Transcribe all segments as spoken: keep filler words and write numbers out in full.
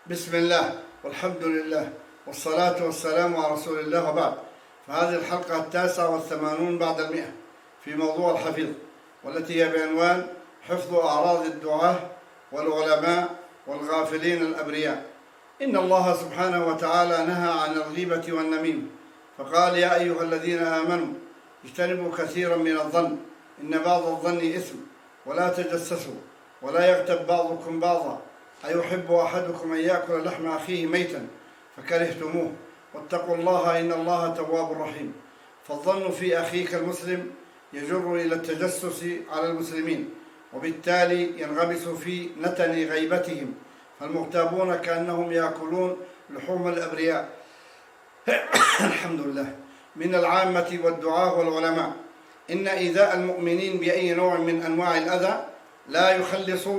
بسم الله والحمد لله والصلاة والسلام على رسول الله وبعد. فهذه الحلقة التاسعة والثمانون بعد المئة في موضوع الحفيظ، والتي هي بعنوان حفظ أعراض الدعاة والعلماء والغافلين الأبرياء. إن الله سبحانه وتعالى نهى عن الغيبة والنميمة، فقال: يا أيها الذين آمنوا اجتنبوا كثيرا من الظن إن بعض الظن إثم ولا تجسسوا ولا يغتب بعضكم بعضا أيحب أحدكم أن يأكل لحم أخيه ميتا فكرهتموه واتقوا الله إن الله تواب رحيم. فالظن في أخيك المسلم يجر إلى التجسس على المسلمين، وبالتالي ينغمس في نتن غيبتهم، فالمغتابون كأنهم يأكلون لحوم الأبرياء الحمد لله من العامة والدعاة والعلماء. إن إيذاء المؤمنين بأي نوع من أنواع الأذى لا يخلص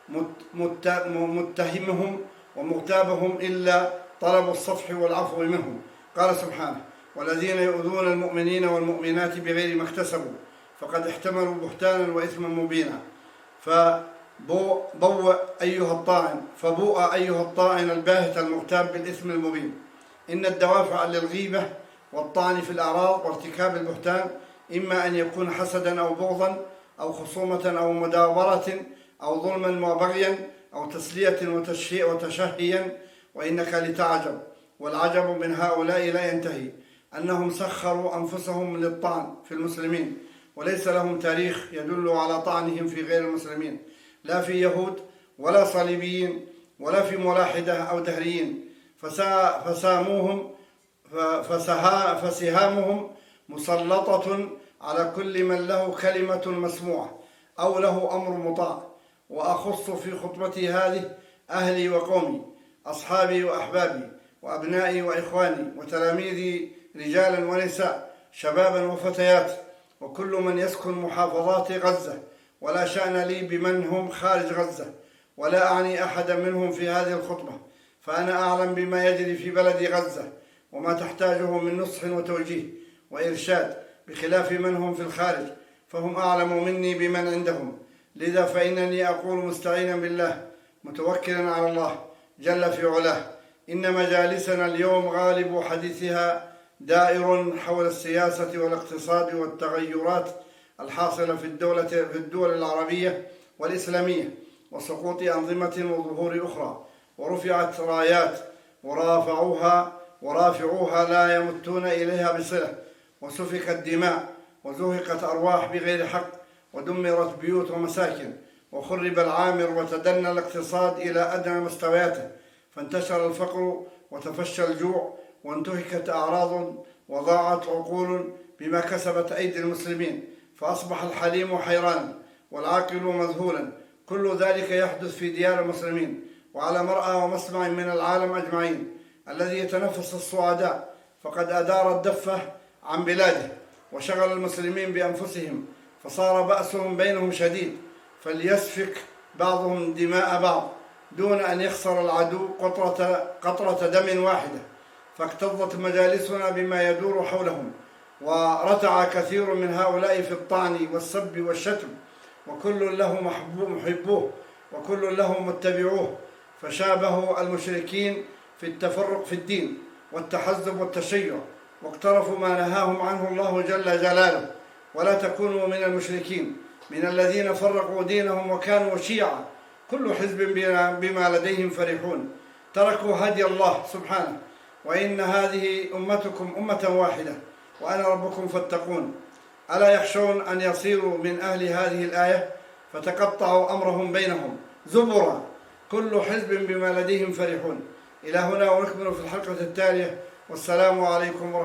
متهمهم ومغتابهم إلا طلب الصفح والعفو منهم. قال سبحانه: والذين يؤذون المؤمنين والمؤمنات بغير ما اكتسبوا فقد احتملوا بهتانا وإثما مبينا. فبوء أيها الطاعن فبوء أيها الطاعن الباهت المغتاب بالإثم المبين. إن الدوافع للغيبة والطعن في الأعراض وارتكاب البهتان إما أن يكون حسدا أو بغضا أو خصومة أو مداورة أو ظلما وبغيا أو تسلية وتشهيا. وإنك لتعجب، والعجب من هؤلاء لا ينتهي، أنهم سخروا أنفسهم للطعن في المسلمين، وليس لهم تاريخ يدل على طعنهم في غير المسلمين، لا في يهود ولا صليبيين ولا في ملاحدة أو دهريين. فساموهم فسهامهم مسلطة على كل من له كلمة مسموعة أو له أمر مطاع. وأخص في خطبتي هذه أهلي وقومي، أصحابي وأحبابي وأبنائي وإخواني وتلاميذي رجالا ونساء، شبابا وفتيات، وكل من يسكن محافظات غزة، ولا شأن لي بمن هم خارج غزة، ولا أعني أحدا منهم في هذه الخطبة، فأنا أعلم بما يجري في بلد غزة وما تحتاجه من نصح وتوجيه وإرشاد، بخلاف من هم في الخارج، فهم أعلم مني بمن عندهم. لذا فإنني أقول مستعينا بالله متوكلا على الله جل في علاه، إن مجالسنا اليوم غالب حديثها دائر حول السياسة والاقتصاد والتغيرات الحاصلة في الدولة في الدول العربية والإسلامية، وسقوط أنظمة وظهور أخرى، ورفعت رايات ورافعوها ورافعوها لا يمتون إليها بصلة، وسفكت دماء وزهقت أرواح بغير حق، ودمرت بيوت ومساكن، وخرب العامر، وتدنى الاقتصاد إلى أدنى مستوياته، فانتشر الفقر وتفشى الجوع، وانتهكت أعراض وضاعت عقول بما كسبت أيدي المسلمين، فأصبح الحليم حيرانا والعاقل مذهولا. كل ذلك يحدث في ديار المسلمين وعلى مرأى ومسمع من العالم أجمعين. الذي يتنفس الصعداء فقد أدار الدفة عن بلاده وشغل المسلمين بأنفسهم، فصار بأسهم بينهم شديد، فليسفك بعضهم دماء بعض دون أن يخسر العدو قطرة, قطرة دم واحدة. فاكتظت مجالسنا بما يدور حولهم، ورتع كثير من هؤلاء في الطعن والسب والشتم، وكل له محبوه وكل له متبعوه، فشابهوا المشركين في التفرق في الدين والتحزب والتشيع، واقترفوا ما نهاهم عنه الله جل جلاله. ولا تكونوا من المشركين من الذين فرقوا دينهم وكانوا شيعا، كل حزب بما لديهم فرحون. تركوا هدي الله سبحانه، وإن هذه أمتكم أمة واحدة وأنا ربكم فاتقون. ألا يخشون أن يصيروا من أهل هذه الآية فتقطعوا أمرهم بينهم زبرا، كل حزب بما لديهم فرحون. إلى هنا ونكمل في الحلقة التالية، والسلام عليكم ورحمة الله.